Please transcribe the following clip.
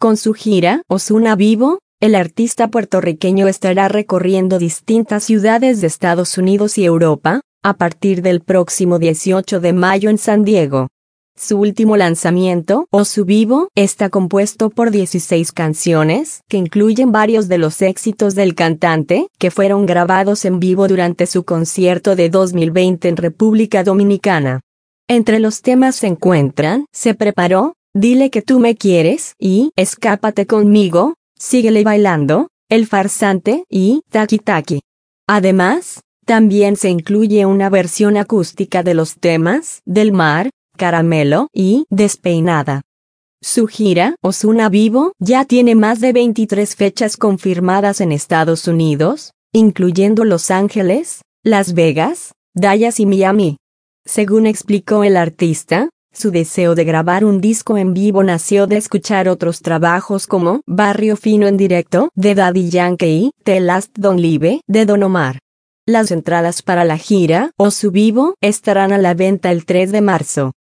Con su gira Ozuna Vivo, el artista puertorriqueño estará recorriendo distintas ciudades de Estados Unidos y Europa, a partir del próximo 18 de mayo en San Diego. Su último lanzamiento, Ozu Vivo, está compuesto por 16 canciones, que incluyen varios de los éxitos del cantante, que fueron grabados en vivo durante su concierto de 2020 en República Dominicana. Entre los temas se encuentran Se Preparó, Dile que tú me quieres y Escápate conmigo, Síguele bailando, El farsante y Taki Taki. Además, también se incluye una versión acústica de los temas Del Mar, Caramelo y Despeinada. Su gira Ozuna Vivo ya tiene más de 23 fechas confirmadas en Estados Unidos, incluyendo Los Ángeles, Las Vegas, Dallas y Miami. Según explicó el artista, su deseo de grabar un disco en vivo nació de escuchar otros trabajos como Barrio Fino en directo de Daddy Yankee y The Last Don Live de Don Omar. Las entradas para la gira Ozu Vivo estarán a la venta el 3 de marzo.